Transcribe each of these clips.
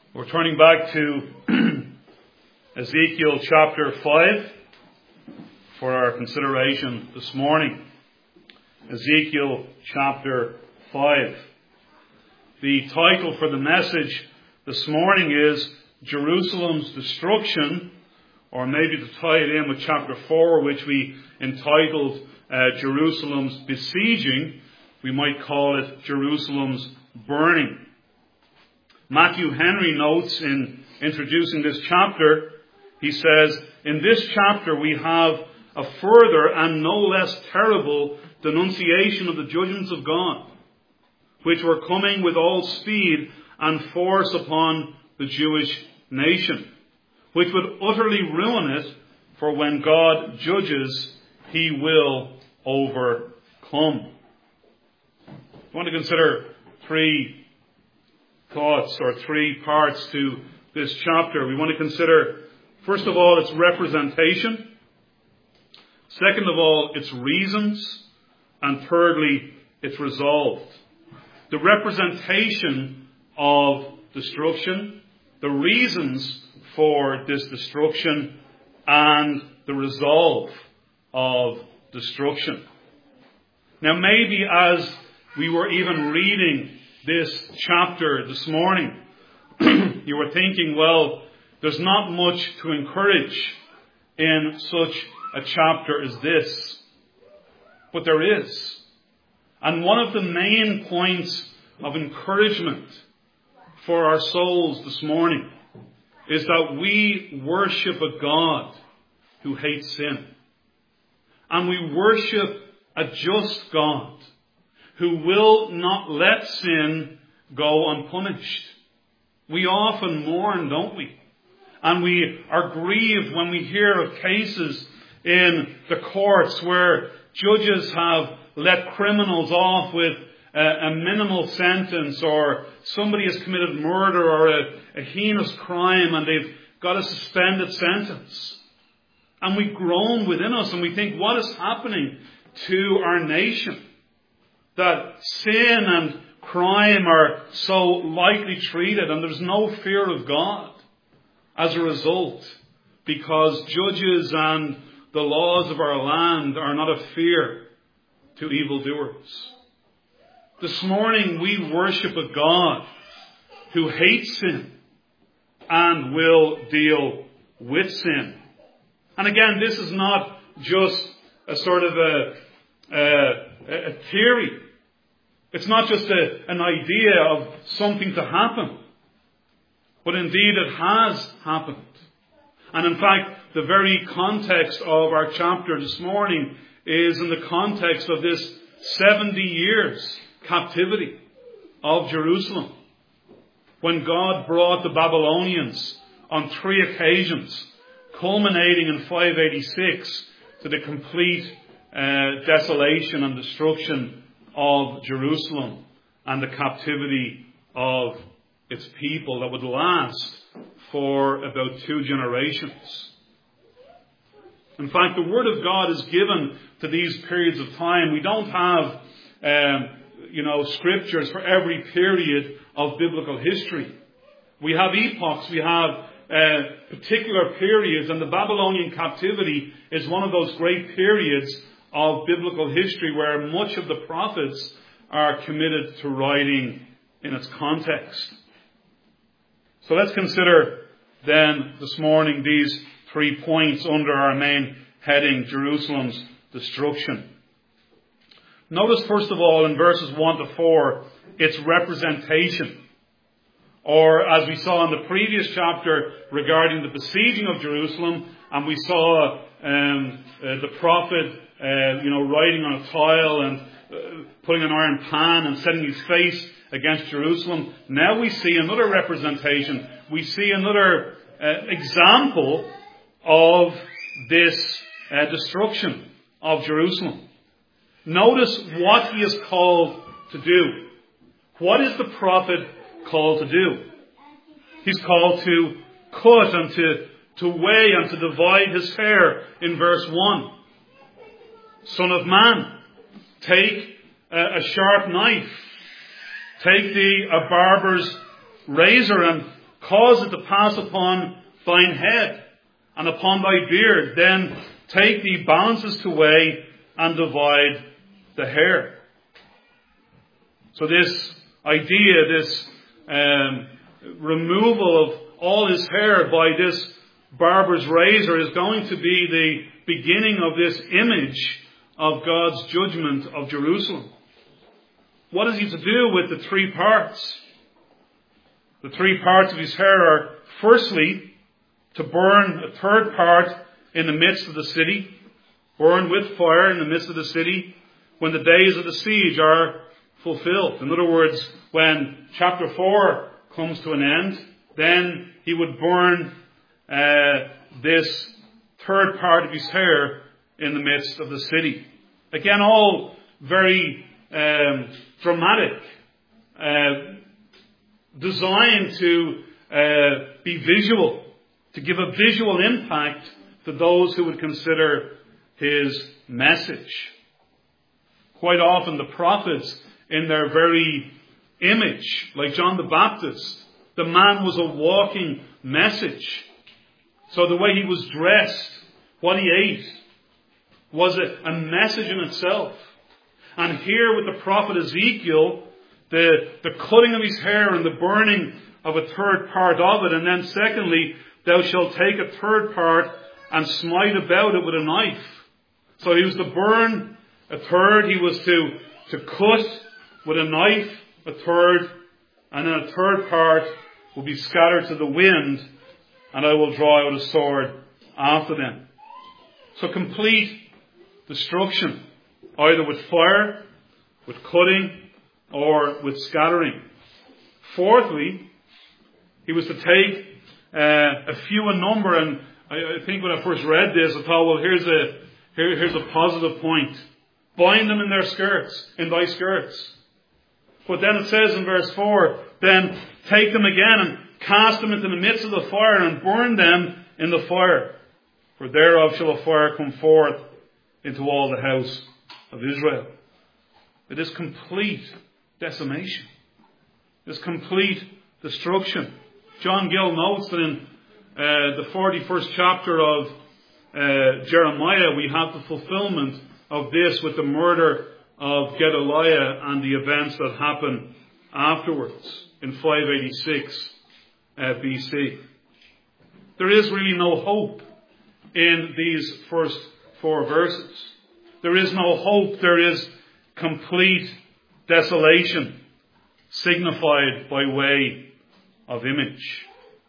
We're turning back to Ezekiel chapter 5 for our consideration this morning. Ezekiel chapter 5. The title for the message this morning is Jerusalem's Destruction, or maybe to tie it in with chapter 4, which we entitled Jerusalem's Besieging, we might call it Jerusalem's Burning. Matthew Henry notes in introducing this chapter, he says, in this chapter we have a further and no less terrible denunciation of the judgments of God, which were coming with all speed and force upon the Jewish nation, which would utterly ruin it, for when God judges, he will overcome. I want to consider three thoughts or three parts to this chapter. We want to consider, first of all, its representation. Second of all, its reasons. And thirdly, its resolve. The representation of destruction, the reasons for this destruction, and the resolve of destruction. Now, maybe as we were even reading this chapter this morning, you were thinking, well, there's not much to encourage in such a chapter as this. But there is. And one of the main points of encouragement for our souls this morning is that we worship a God who hates sin. And we worship a just God who will not let sin go unpunished. We often mourn, don't we? And we are grieved when we hear of cases in the courts where judges have let criminals off with a minimal sentence, or somebody has committed murder or a heinous crime and they've got a suspended sentence. And we groan within us and we think, what is happening to our nation? That sin and crime are so lightly treated and there's no fear of God as a result, because judges and the laws of our land are not a fear to evildoers. This morning we worship a God who hates sin and will deal with sin. And again, this is not just a sort of a theory. It's not just an idea of something to happen. But indeed it has happened. And in fact, the very context of our chapter this morning is in the context of this 70 years captivity of Jerusalem, when God brought the Babylonians on 3 occasions, culminating in 586, to the complete desolation and destruction of Jerusalem and the captivity of its people that would last for about 2 generations. In fact, the Word of God is given to these periods of time. We don't have, scriptures for every period of biblical history. We have epochs, we have particular periods, and the Babylonian captivity is one of those great periods of biblical history where much of the prophets are committed to writing in its context. So let's consider then this morning these 3 points under our main heading, Jerusalem's destruction. Notice first of all in verses 1 to 4, its representation. Or as we saw in the previous chapter regarding the besieging of Jerusalem, and we saw the prophet writing on a tile and putting an iron pan and setting his face against Jerusalem. Now we see another representation. We see another example of this destruction of Jerusalem. Notice what he is called to do. What is the prophet called to do? He's called to cut and to weigh and to divide his hair in verse 1. Son of man, take a sharp knife. Take a barber's razor and cause it to pass upon thine head, and upon thy beard. Then take thee balances to weigh, and divide the hair. So this idea, this removal of all his hair by this barber's razor, is going to be the beginning of this image of God's judgment of Jerusalem. What is he to do with the three parts? The three parts of his hair are, firstly, to burn a third part in the midst of the city, burn with fire in the midst of the city, when the days of the siege are fulfilled. In other words, when chapter 4 comes to an end, then he would burn this third part of his hair in the midst of the city. Again, all very dramatic, designed to be visual, to give a visual impact to those who would consider his message. Quite often the prophets, in their very image, like John the Baptist, the man was a walking message. So the way he was dressed, what he ate, was a message in itself. And here with the prophet Ezekiel, the cutting of his hair and the burning of a third part of it. And then secondly, thou shalt take a third part and smite about it with a knife. So he was to burn a third, he was to cut with a knife a third, and then a third part will be scattered to the wind, and I will draw out a sword after them. So complete destruction, either with fire, with cutting, or with scattering. Fourthly, he was to take a few in number, and I think when I first read this, I thought, well, here's a positive point. Bind them in their skirts, in thy skirts. But then it says in verse 4, then take them again and cast them into the midst of the fire and burn them in the fire. For thereof shall a fire come forth into all the house of Israel. It is complete decimation. It is complete destruction. John Gill notes that in the 41st chapter of Jeremiah, we have the fulfillment of this with the murder of Gedaliah and the events that happen afterwards in 586 BC. There is really no hope in these first four verses. There is no hope. There is complete desolation signified by way of image.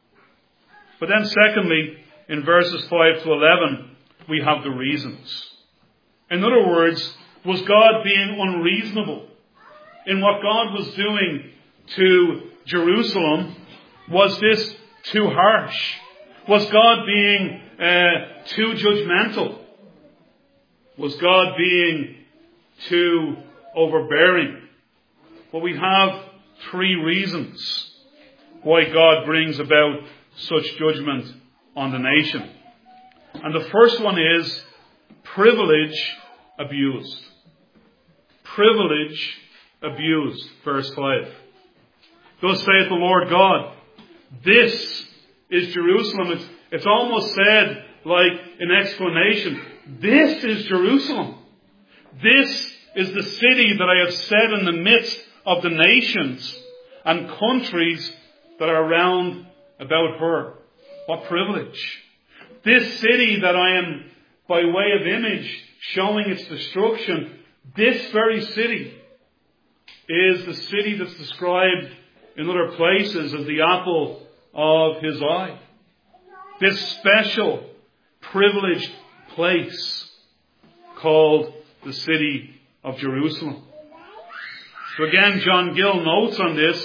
But then secondly, in verses 5 to 11, we have the reasons. In other words, was God being unreasonable in what God was doing to Jerusalem? Was this too harsh? Was God being too judgmental? Was God being too overbearing? Well, we have three reasons why God brings about such judgment on the nation. And the first one is privilege abused. Privilege abused. Verse 5. Thus saith the Lord God, this is Jerusalem. It's almost said like an explanation. This is Jerusalem. This is the city that I have set in the midst of the nations and countries that are round about her. What privilege. This city that I am, by way of image, showing its destruction, this very city is the city that's described in other places as the apple of his eye. This special, privileged place called the city of Jerusalem. So again, John Gill notes on this,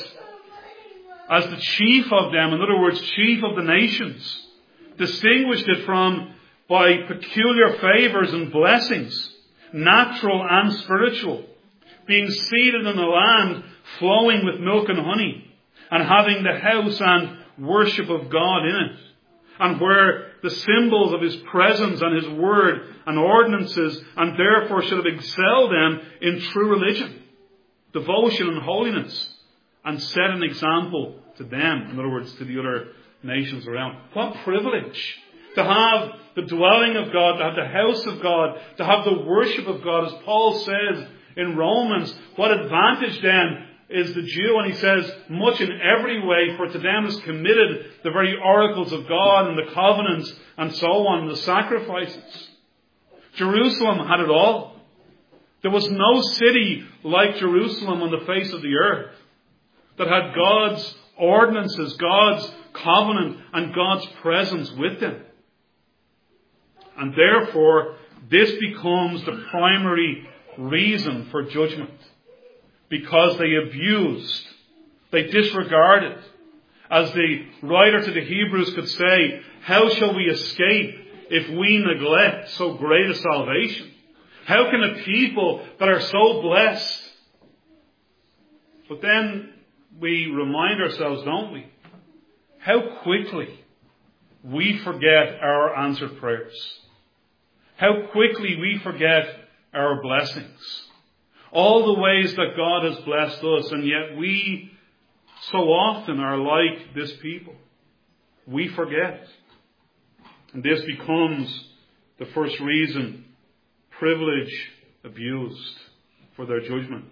as the chief of them, in other words, chief of the nations, distinguished it from by peculiar favours and blessings, natural and spiritual, being seated in a land flowing with milk and honey, and having the house and worship of God in it, and where the symbols of his presence and his word and ordinances, and therefore should have excelled them in true religion, devotion and holiness, and set an example to them. In other words, to the other nations around. What privilege to have the dwelling of God, to have the house of God, to have the worship of God. As Paul says in Romans, what advantage then is the Jew? And he says, much in every way, for to them is committed the very oracles of God and the covenants and so on, the sacrifices. Jerusalem had it all. There was no city like Jerusalem on the face of the earth that had God's ordinances, God's covenant, and God's presence with them. And therefore, this becomes the primary reason for judgment. Because they abused, they disregarded. As the writer to the Hebrews could say, how shall we escape if we neglect so great a salvation? How can a people that are so blessed? But then we remind ourselves, don't we? How quickly we forget our answered prayers. How quickly we forget our blessings. All the ways that God has blessed us, and yet we so often are like this people. We forget. And this becomes the first reason: privilege abused for their judgment.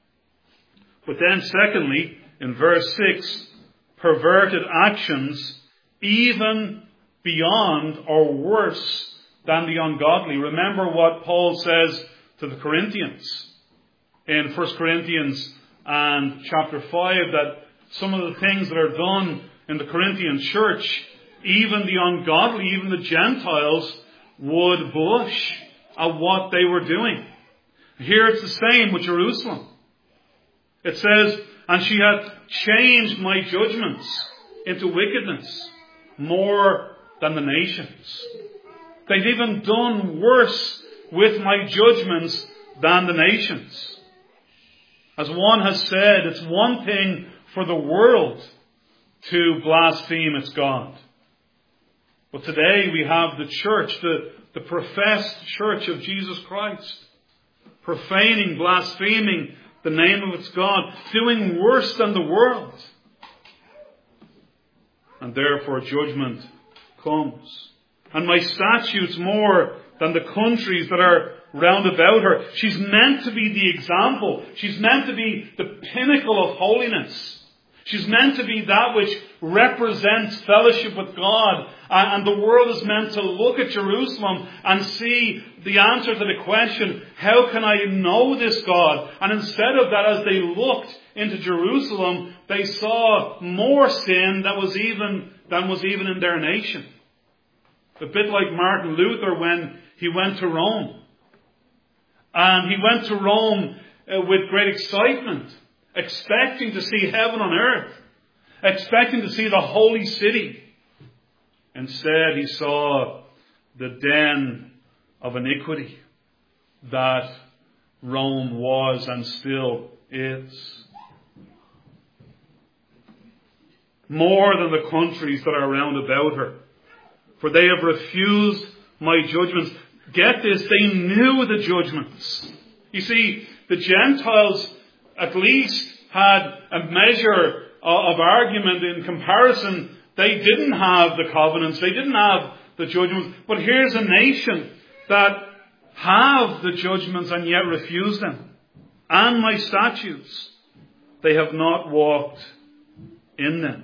But then secondly, in verse 6, perverted actions even beyond or worse than the ungodly. Remember what Paul says to the Corinthians in 1 Corinthians and chapter 5, that some of the things that are done in the Corinthian church, even the ungodly, even the Gentiles, would blush at what they were doing. Here it's the same with Jerusalem. It says, and she hath changed my judgments into wickedness more than the nations. They've even done worse with my judgments than the nations. As one has said, it's one thing for the world to blaspheme its God. But today we have the church, the professed church of Jesus Christ, profaning, blaspheming the name of its God, doing worse than the world. And therefore judgment comes. And my statutes more than the countries that are round about her. She's meant to be the example. She's meant to be the pinnacle of holiness. She's meant to be that which represents fellowship with God. And the world is meant to look at Jerusalem and see the answer to the question, how can I know this God? And instead of that, as they looked into Jerusalem, they saw more sin than was even in their nation. A bit like Martin Luther when he went to Rome. And he went to Rome with great excitement, expecting to see heaven on earth, expecting to see the holy city. Instead, he saw the den of iniquity that Rome was and still is. More than the countries that are round about her. For they have refused my judgments. Get this, they knew the judgments. You see, the Gentiles at least had a measure of argument in comparison. They didn't have the covenants, they didn't have the judgments. But here's a nation that have the judgments and yet refuse them. And my statutes, they have not walked in them.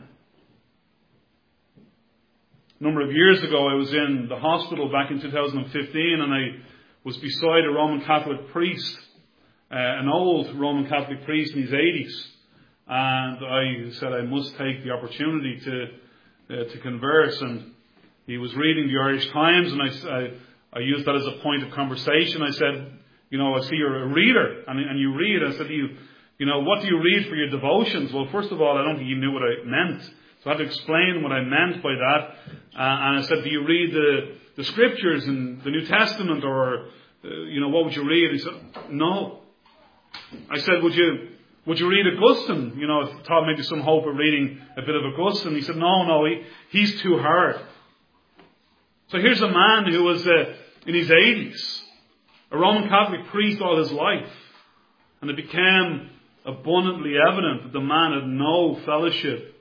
A number of years ago, I was in the hospital back in 2015, and I was beside a Roman Catholic priest, an old Roman Catholic priest in his 80s. And I said I must take the opportunity to converse. And he was reading the Irish Times, and I used that as a point of conversation. I said, I see you're a reader, and you read. I said, what do you read for your devotions? Well, first of all, I don't think he knew what I meant. So I had to explain what I meant by that. And I said, do you read the scriptures in the New Testament, or, what would you read? He said, no. I said, would you read Augustine? I thought maybe some hope of reading a bit of Augustine. He said, no, he's too hard. So here's a man who was in his 80s, a Roman Catholic priest all his life. And it became abundantly evident that the man had no fellowship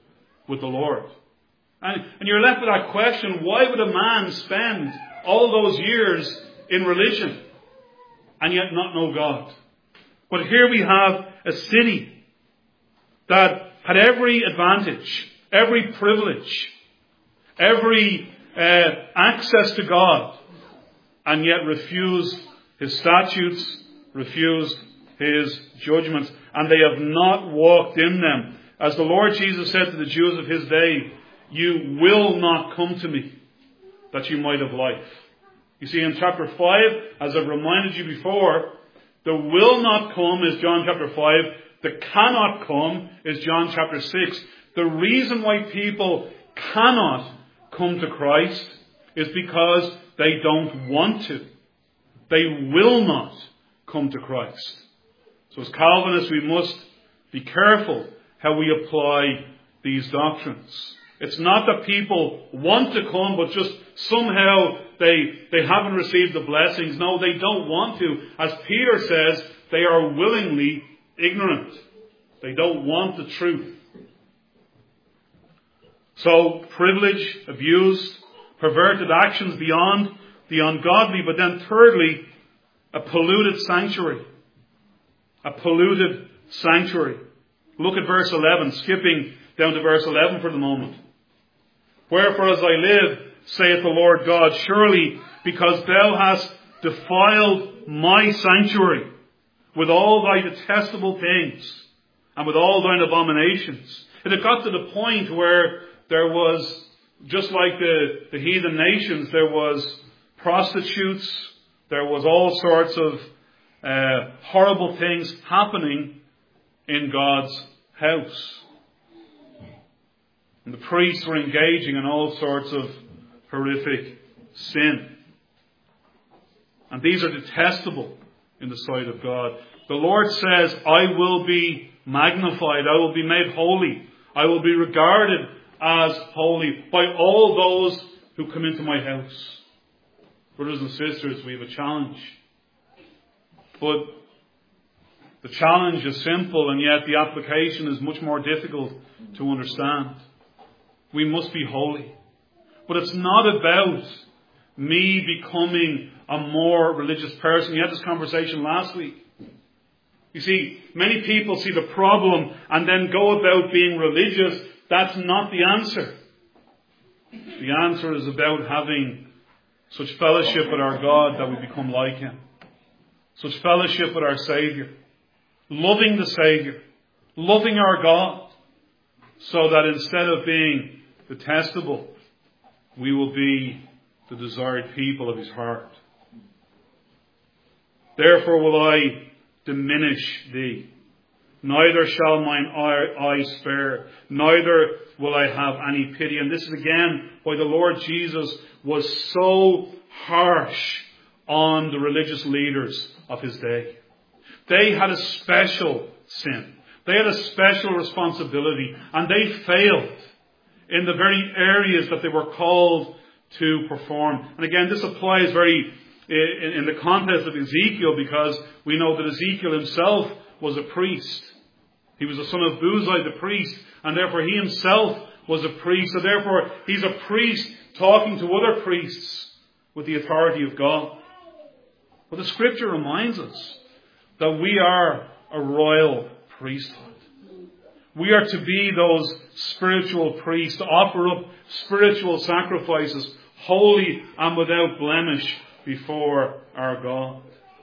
with the Lord. And you're left with that question, why would a man spend all those years in religion and yet not know God? But here we have a city that had every advantage, every privilege, every access to God, and yet refused his statutes, refused his judgments, and they have not walked in them. As the Lord Jesus said to the Jews of his day, you will not come to me that you might have life. You see, in chapter 5, as I've reminded you before, the will not come is John chapter 5. The cannot come is John chapter 6. The reason why people cannot come to Christ is because they don't want to. They will not come to Christ. So as Calvinists, we must be careful how we apply these doctrines. It's not that people want to come, but just somehow they haven't received the blessings. No, they don't want to. As Peter says, they are willingly ignorant. They don't want the truth. So, privilege, abused, perverted actions beyond the ungodly. But then thirdly, a polluted sanctuary. A polluted sanctuary. Look at verse 11, skipping down to verse 11 for the moment. Wherefore as I live, saith the Lord God, surely because thou hast defiled my sanctuary with all thy detestable things and with all thine abominations. It had got to the point where there was, just like the heathen nations, there was prostitutes, there was all sorts of horrible things happening in God's house. And the priests were engaging in all sorts of horrific sin. And these are detestable in the sight of God. The Lord says, I will be magnified, I will be made holy, I will be regarded as holy by all those who come into my house. Brothers and sisters, we have a challenge. But the challenge is simple, and yet the application is much more difficult to understand. We must be holy. But it's not about me becoming a more religious person. We had this conversation last week. You see, many people see the problem and then go about being religious. That's not the answer. The answer is about having such fellowship with our God that we become like Him. Such fellowship with our Saviour. Loving the Saviour. Loving our God. So that instead of being detestable, we will be the desired people of His heart. Therefore will I diminish thee. Neither shall mine eye spare, neither will I have any pity. And this is again why the Lord Jesus was so harsh on the religious leaders of His day. They had a special sin. They had a special responsibility, and they failed in the very areas that they were called to perform. And again, this applies very in the context of Ezekiel, because we know that Ezekiel himself was a priest. He was the son of Buzai the priest, and therefore he himself was a priest. So therefore he's a priest talking to other priests with the authority of God. But the Scripture reminds us that we are a royal priesthood. We are to be those spiritual priests, to offer up spiritual sacrifices, holy and without blemish before our God.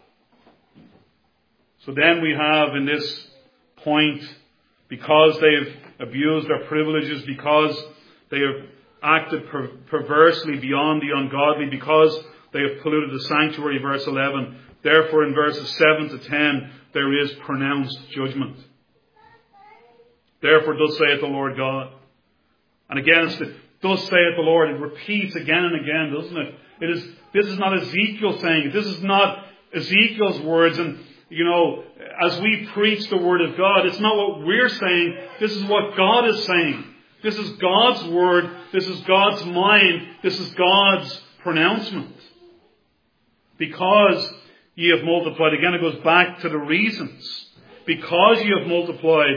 So then we have in this point, because they've abused their privileges, because they have acted perversely beyond the ungodly, because they have polluted the sanctuary, verse 11, therefore in verses 7 to 10 there is pronounced judgment. Therefore thus saith the Lord God. And again, it's thus saith the Lord. It repeats again and again, doesn't it? This is not Ezekiel saying it. This is not Ezekiel's words. And, as we preach the Word of God, it's not what we're saying. This is what God is saying. This is God's Word. This is God's mind. This is God's pronouncement. Because ye have multiplied. Again, it goes back to the reasons. Because ye have multiplied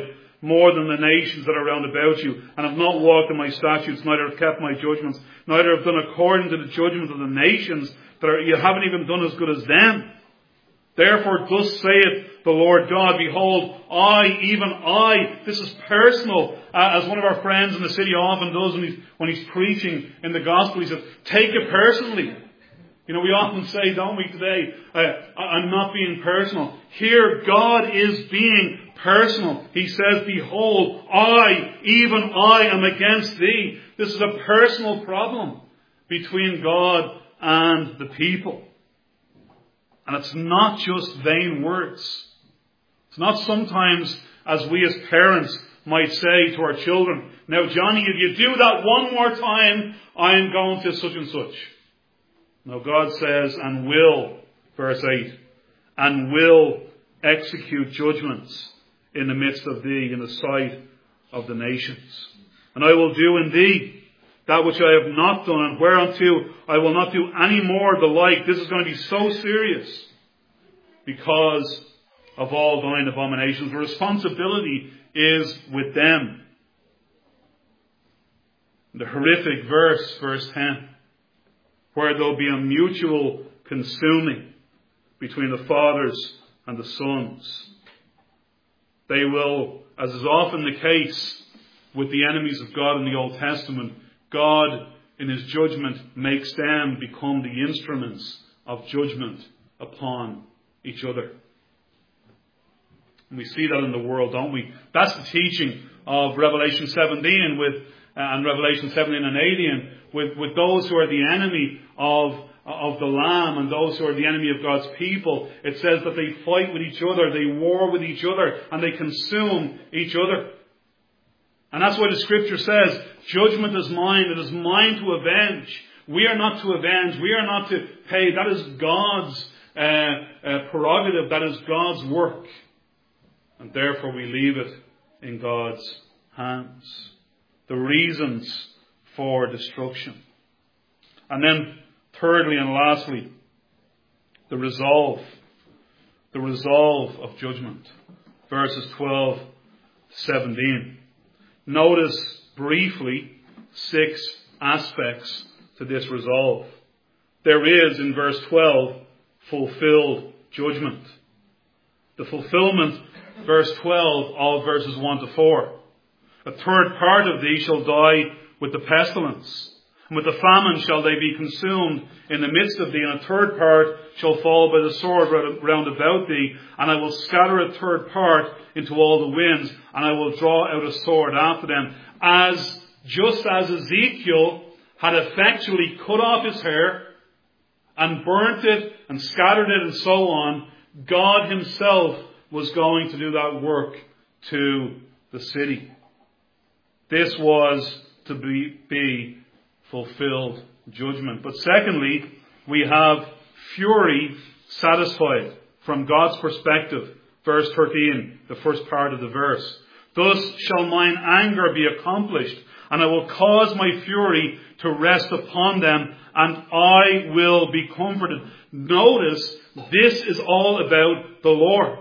more than the nations that are round about you, and have not walked in my statutes, neither have kept my judgments, neither have done according to the judgments of the nations, you haven't even done as good as them. Therefore, thus saith the Lord God, behold, I, even I, this is personal, as one of our friends in the city often does when he's preaching in the gospel. He says, take it personally. We often say, don't we today, I'm not being personal. Here, God is being personal. He says, behold, I, even I, am against thee. This is a personal problem between God and the people. And it's not just vain words. It's not sometimes, as we as parents might say to our children, now Johnny, if you do that one more time, I'm going to such and such. No, God says, and will, verse 8, and will execute judgments in the midst of thee, in the sight of the nations. And I will do in thee that which I have not done, and whereunto I will not do any more the like. This is going to be so serious because of all thine abominations. The responsibility is with them. The horrific verse 10, where there'll be a mutual consuming between the fathers and the sons. They will, as is often the case with the enemies of God in the Old Testament, God, in his judgment, makes them become the instruments of judgment upon each other. And we see that in the world, don't we? That's the teaching of Revelation 17 and Revelation 17 and 18 with those who are the enemy of the Lamb and those who are the enemy of God's people. It says that they fight with each other, they war with each other, and they consume each other. And that's why the Scripture says, judgment is mine, it is mine to avenge. We are not to avenge, we are not to pay. That is God's prerogative, that is God's work. And therefore we leave it in God's hands. The reasons for destruction. And then thirdly and lastly, the resolve of judgment. Verses 12 to 17. Notice briefly 6 aspects to this resolve. There is, in verse 12, fulfilled judgment. The fulfillment, verse 12, of verses 1 to 4. A third part of thee shall die with the pestilence, and with the famine shall they be consumed in the midst of thee, and a third part shall fall by the sword round about thee, and I will scatter a third part into all the winds, and I will draw out a sword after them. Just as Ezekiel had effectually cut off his hair, and burnt it, and scattered it, and so on, God himself was going to do that work to the city. This was to be fulfilled judgment. But secondly, we have fury satisfied from God's perspective. Verse 13, the first part of the verse. Thus shall mine anger be accomplished, and I will cause my fury to rest upon them, and I will be comforted. Notice, this is all about the Lord.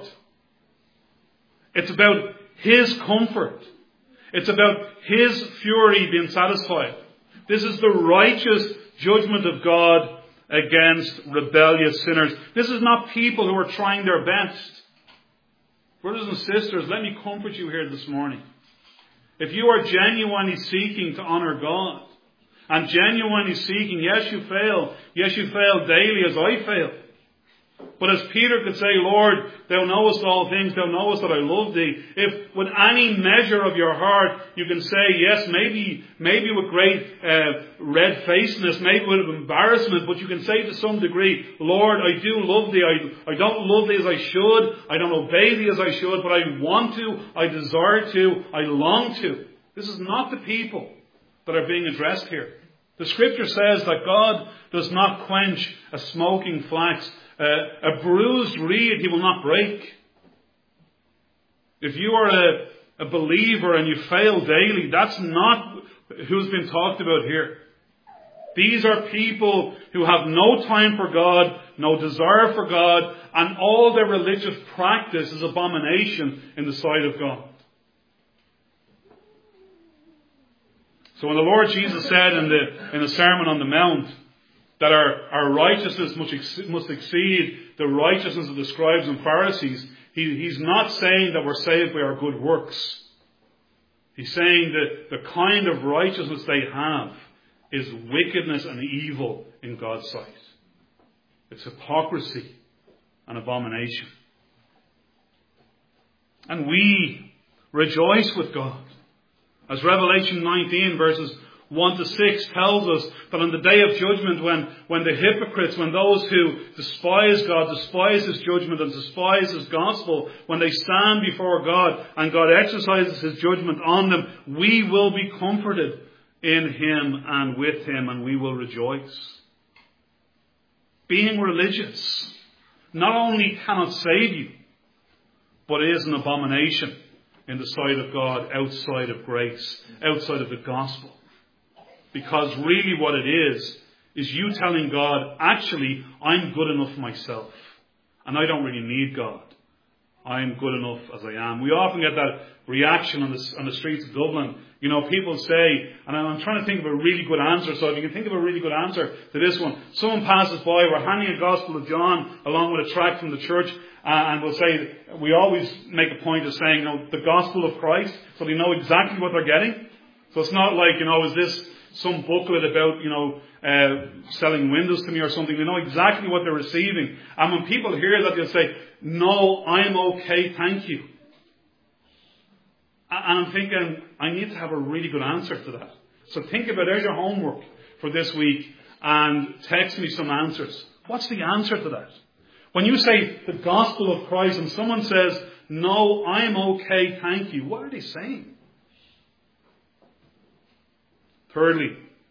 It's about his comfort. It's about his fury being satisfied. This is the righteous judgment of God against rebellious sinners. This is not people who are trying their best. Brothers and sisters, let me comfort you here this morning. If you are genuinely seeking to honour God, and genuinely seeking, yes you fail daily as I fail. But as Peter could say, Lord, thou knowest all things, thou knowest that I love thee. If with any measure of your heart you can say, yes, maybe with great red-facedness, maybe with embarrassment, but you can say to some degree, Lord, I do love thee. I don't love thee as I should. I don't obey thee as I should, but I want to, I desire to, I long to. This is not the people that are being addressed here. The Scripture says that God does not quench a smoking flax. A bruised reed he will not break. If you are a believer and you fail daily, that's not who's been talked about here. These are people who have no time for God, no desire for God, and all their religious practice is abomination in the sight of God. So when the Lord Jesus said in the Sermon on the Mount that our righteousness must exceed the righteousness of the scribes and Pharisees, he's not saying that we're saved by our good works. He's saying that the kind of righteousness they have is wickedness and evil in God's sight. It's hypocrisy and abomination. And we rejoice with God. As Revelation 19 verses 1 to 6 tells us that on the day of judgment, when the hypocrites, when those who despise God, despise His judgment and despise His gospel, when they stand before God and God exercises His judgment on them, we will be comforted in Him and with Him, and we will rejoice. Being religious not only cannot save you, but is an abomination in the sight of God, outside of grace, outside of the gospel. Because really what it is you telling God, actually, I'm good enough myself. And I don't really need God. I'm good enough as I am. We often get that reaction on the streets of Dublin. You know, people say, and I'm trying to think of a really good answer, so if you can think of a really good answer to this one. Someone passes by, we're handing a Gospel of John along with a tract from the church, and we'll say, we always make a point of saying, the Gospel of Christ, so they know exactly what they're getting. So it's not like, is this some booklet about, selling windows to me or something. They know exactly what they're receiving. And when people hear that, they'll say, no, I'm okay, thank you. And I'm thinking, I need to have a really good answer to that. So think about, there's your homework for this week, and text me some answers. What's the answer to that? When you say the gospel of Christ and someone says, no, I'm okay, thank you, what are they saying? Thirdly,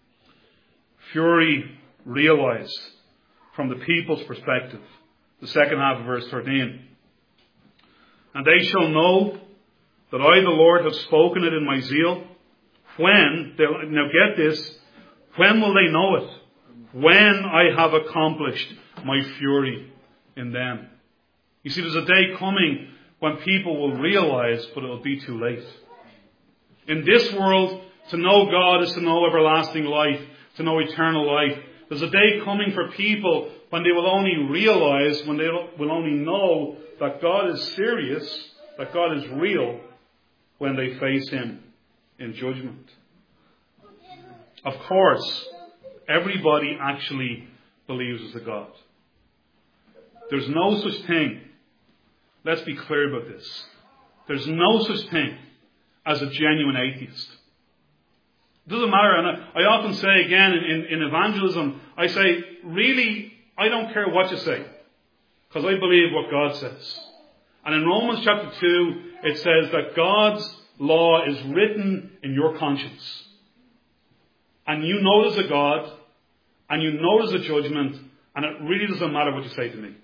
fury realized from the people's perspective. The second half of verse 13. And they shall know that I, the Lord, have spoken it in my zeal. Now get this, when will they know it? When I have accomplished my fury in them. You see, there's a day coming when people will realize, but it'll be too late. In this world, to know God is to know everlasting life, to know eternal life. There's a day coming for people when they will only realize, when they will only know that God is serious, that God is real, when they face Him in judgment. Of course, everybody actually believes there's a God. There's no such thing, let's be clear about this, there's no such thing as a genuine atheist. It doesn't matter, and I often say again in evangelism, I say, really, I don't care what you say, because I believe what God says. And in Romans chapter 2, it says that God's law is written in your conscience. And you know there's a God, and you know there's a judgment, and it really doesn't matter what you say to me.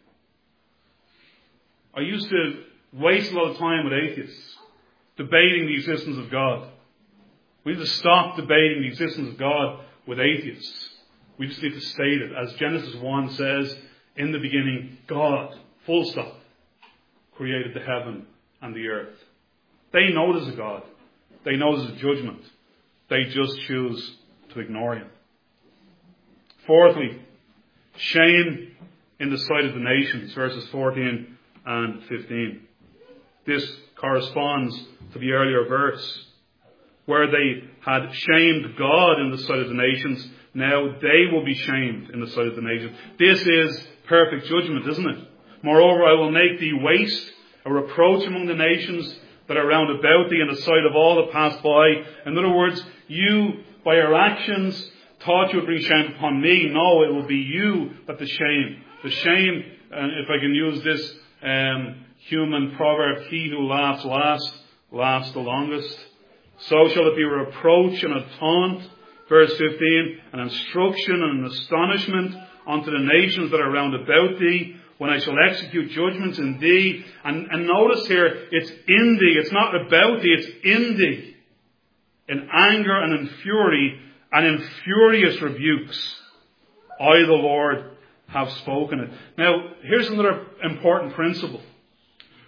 I used to waste a lot of time with atheists, debating the existence of God. We need to stop debating the existence of God with atheists. We just need to state it. As Genesis 1 says, in the beginning, God, full stop, created the heaven and the earth. They know there's a God. They know there's a judgment. They just choose to ignore Him. Fourthly, shame in the sight of the nations, verses 14 and 15. This corresponds to the earlier verse, where they had shamed God in the sight of the nations. Now they will be shamed in the sight of the nations. This is perfect judgment, isn't it? Moreover, I will make thee waste, a reproach among the nations that are round about thee, in the sight of all that pass by. In other words, you, by your actions, thought you would bring shame upon me. No, it will be you that the shame. The shame, if I can use this human proverb, he who laughs last, laughs the longest. So shall it be a reproach and a taunt, verse 15, an instruction and an astonishment unto the nations that are round about thee, when I shall execute judgments in thee. And notice here, it's in thee, it's not about thee, it's in thee. In anger and in fury and in furious rebukes, I, the Lord, have spoken it. Now, here's another important principle.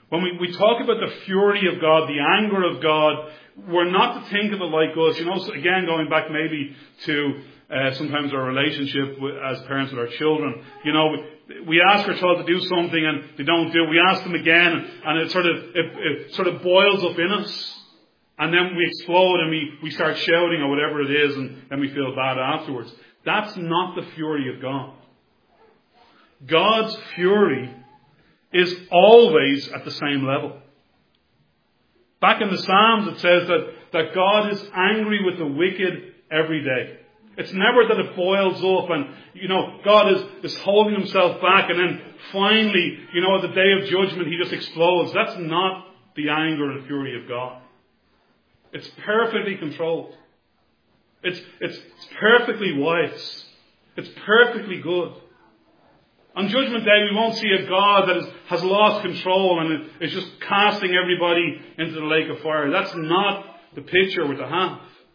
When we talk about the fury of God, the anger of God, we're not to think of it like us. So again, going back maybe to sometimes our relationship as parents with our children. We ask our child to do something and they don't do it. We ask them again and it sort of boils up in us. And then we explode and we start shouting or whatever it is, and then we feel bad afterwards. That's not the fury of God. God's fury is always at the same level. Back in the Psalms it says that God is angry with the wicked every day. It's never that it boils up and, God is holding himself back and then finally, at the day of judgment he just explodes. That's not the anger and fury of God. It's perfectly controlled. It's perfectly wise. It's perfectly good. On Judgment Day, we won't see a God that has lost control and is just casting everybody into the lake of fire. That's not the picture we're to have.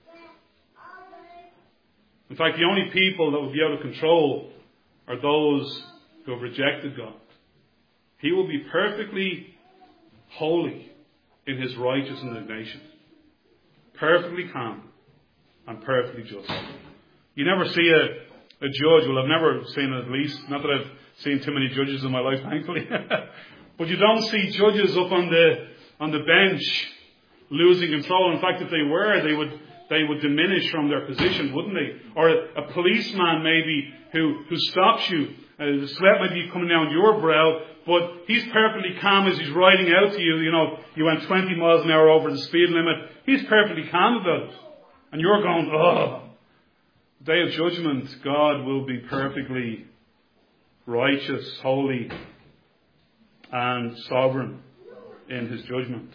In fact, the only people that will be out of control are those who have rejected God. He will be perfectly holy in his righteous indignation. Perfectly calm and perfectly just. You never see a judge. Well, I've never seen it, at least. Not that I've seen too many judges in my life, thankfully. But you don't see judges up on the bench losing control. In fact, if they were, they would diminish from their position, wouldn't they? Or a policeman maybe who stops you. The sweat might be coming down your brow, but he's perfectly calm as he's riding out to you. You went 20 miles an hour over the speed limit. He's perfectly calm about it. And you're going, oh. The day of judgment, God will be perfectly righteous, holy, and sovereign in his judgment.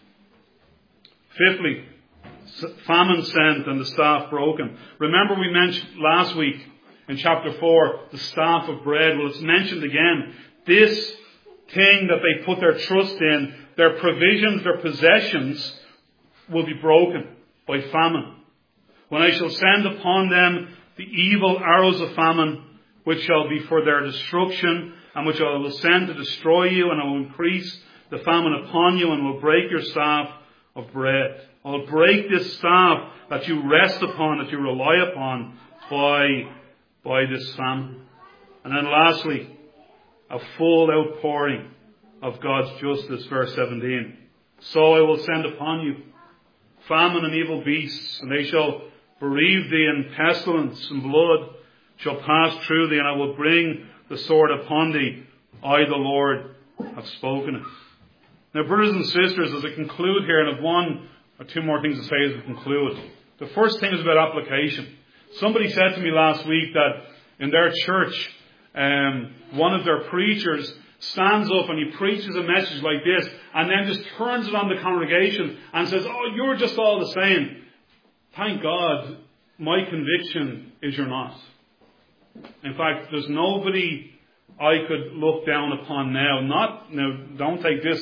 Fifthly, famine sent and the staff broken. Remember we mentioned last week in chapter 4, the staff of bread. Well, it's mentioned again. This thing that they put their trust in, their provisions, their possessions, will be broken by famine. When I shall send upon them the evil arrows of famine, which shall be for their destruction, and which I will send to destroy you, and I will increase the famine upon you, and will break your staff of bread. I'll break this staff that you rest upon, that you rely upon, by this famine. And then lastly, a full outpouring of God's justice, verse 17. So I will send upon you famine and evil beasts, and they shall bereave thee, and pestilence and blood shall pass through thee, and I will bring the sword upon thee. I, the Lord, have spoken it. Now, brothers and sisters, as I conclude here, and I have one or two more things to say as we conclude. The first thing is about application. Somebody said to me last week that in their church, one of their preachers stands up and he preaches a message like this and then just turns it on the congregation and says, oh, you're just all the same. Thank God, my conviction is you're not. In fact, there's nobody I could look down upon now. Don't take this,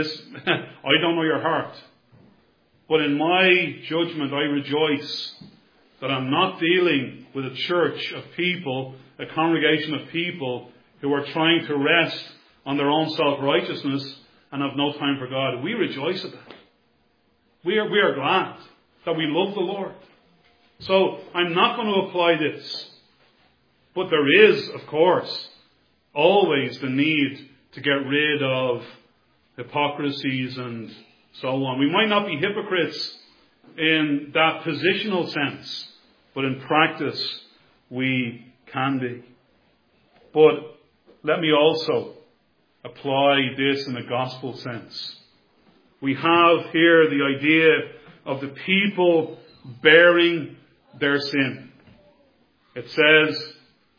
I don't know your heart. But in my judgment, I rejoice that I'm not dealing with a church of people, a congregation of people who are trying to rest on their own self-righteousness and have no time for God. We rejoice at that. We are glad that we love the Lord. So I'm not going to apply this. But there is, of course, always the need to get rid of hypocrisies and so on. We might not be hypocrites in that positional sense, but in practice we can be. But let me also apply this in a gospel sense. We have here the idea of the people bearing their sin. It says,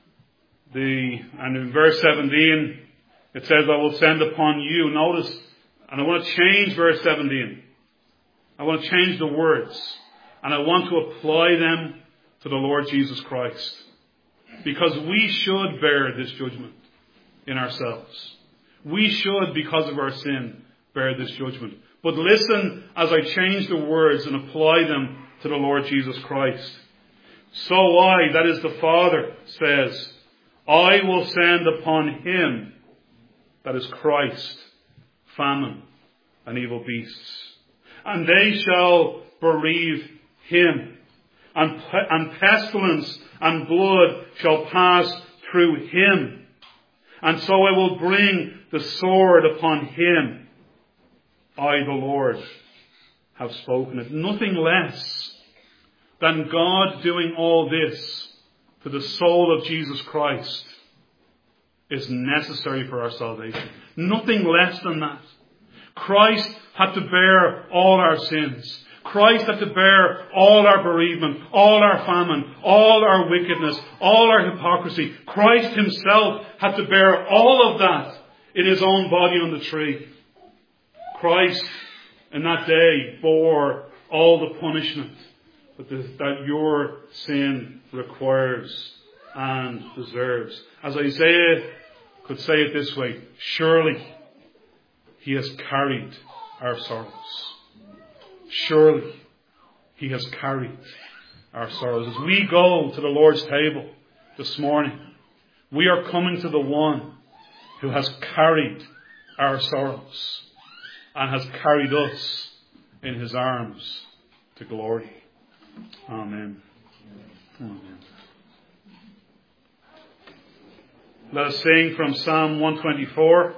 and in verse 17, it says, I will send upon you. Notice, and I want to change verse 17. I want to change the words. And I want to apply them to the Lord Jesus Christ. Because we should bear this judgment in ourselves. We should, because of our sin, bear this judgment. But listen as I change the words and apply them to the Lord Jesus Christ. So I, that is the Father, says, I will send upon him, that is Christ, famine, and evil beasts. And they shall bereave him, and pestilence and blood shall pass through him. And so I will bring the sword upon him. I, the Lord, have spoken it. Nothing less than God doing all this for the soul of Jesus Christ is necessary for our salvation. Nothing less than that. Christ had to bear all our sins. Christ had to bear all our bereavement, all our famine, all our wickedness, all our hypocrisy. Christ himself had to bear all of that in his own body on the tree. Christ in that day bore all the punishment that your sin requires and deserves. As Isaiah could say it this way, surely he has carried our sorrows. Surely he has carried our sorrows. As we go to the Lord's table this morning, we are coming to the one who has carried our sorrows and has carried us in his arms to glory. Amen. Amen. Let us sing from Psalm 124.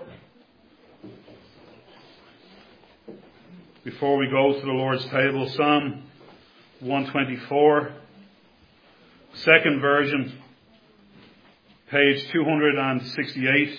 Before we go to the Lord's table, Psalm 124, second version, page 268.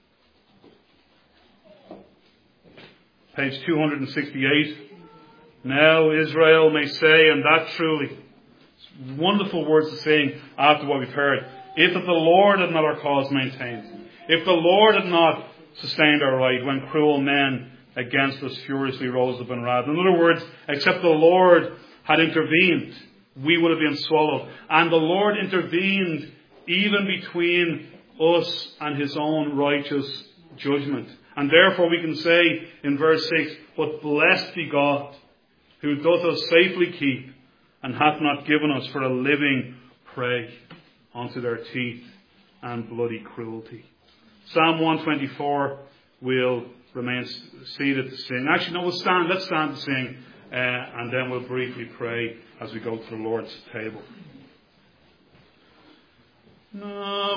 Page 268. Now Israel may say, and that truly, wonderful words to sing after what we've heard. If the Lord had not our cause maintained, if the Lord had not sustained our right when cruel men against us furiously rose up in wrath. In other words, except the Lord had intervened, we would have been swallowed. And the Lord intervened even between us and his own righteous judgment. And therefore we can say in verse 6, but blessed be God, who doth us safely keep, and hath not given us for a living prey unto their teeth and bloody cruelty. Psalm 124 will remain seated to sing. Actually, no, we'll stand. Let's stand to sing, and then we'll briefly pray as we go to the Lord's table. Now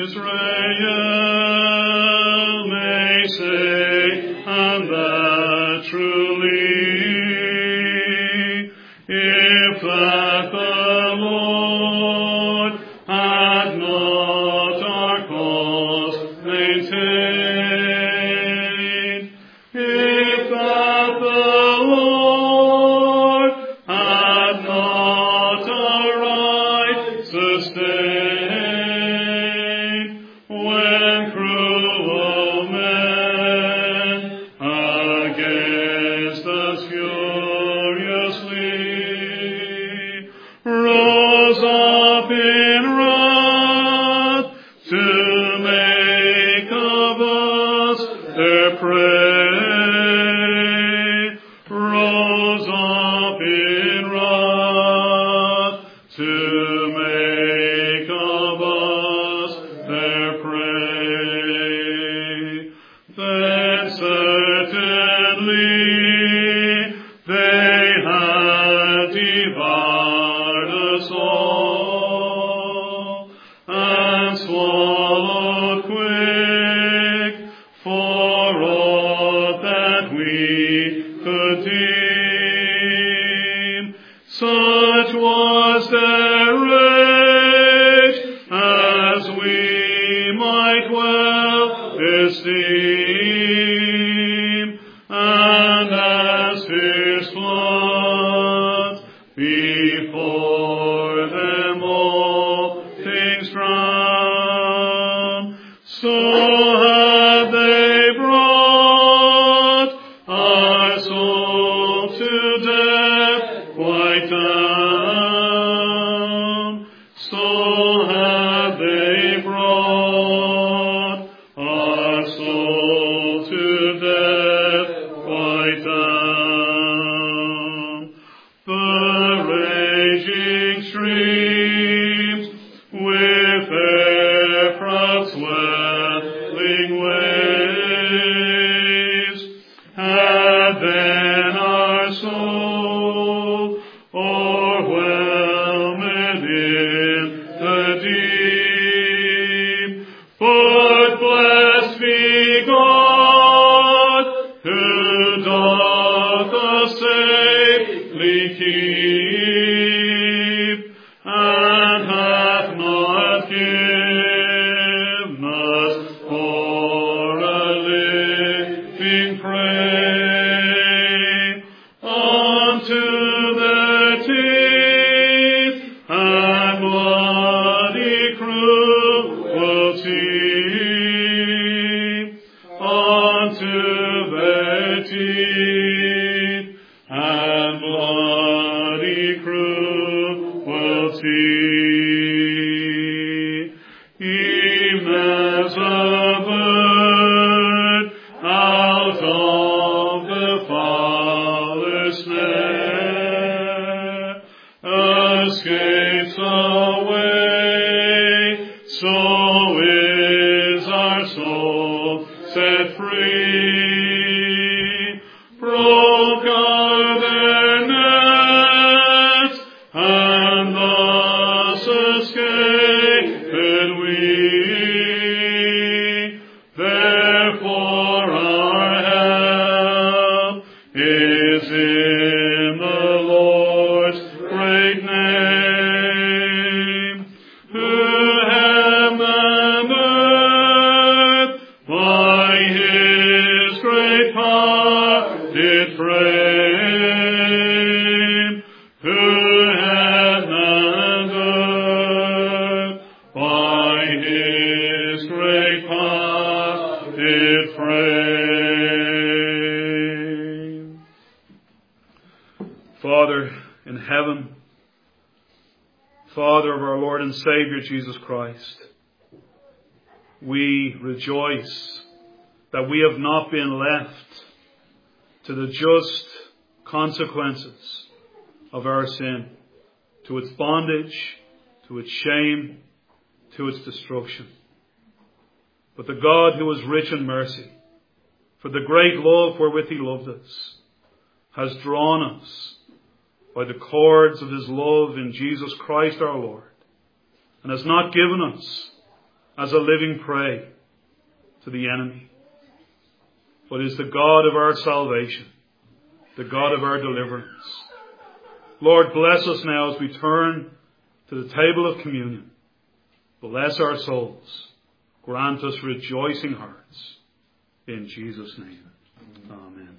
Israel may say, and that truly, if that the Lord had not our cause maintained, if that the Lord had not our right sustained, when cruel men against us furiously rose up in wrath to make of us their prey, rose up in wrath to make of us their prey. Then certainly they had devoured us all, and swallowed quick for aught that we could deem. Such was their rage deep. But blessed be God, who doth us safely keep, and hath not given us for a living prey unto their teeth and bloody cruelty, unto their teeth and bloody cruelty. Even as a bird out of the fowler's snare escapes away, so is our soul set free. Broke are their nets, and thus escaped we. Therefore our help is in the Lord's great name, who heaven and earth by his great power did frame, who heaven and earth by his great power did frame. Father in heaven, Father of our Lord and Savior Jesus Christ, we rejoice that we have not been left to the just consequences of our sin, to its bondage, to its shame, to its destruction. But the God who is rich in mercy, for the great love wherewith he loved us, has drawn us by the cords of his love in Jesus Christ our Lord, and has not given us as a living prey to the enemy, but is the God of our salvation, the God of our deliverance. Lord, bless us now as we turn to the table of communion. Bless our souls. Grant us rejoicing hearts. In Jesus' name. Amen.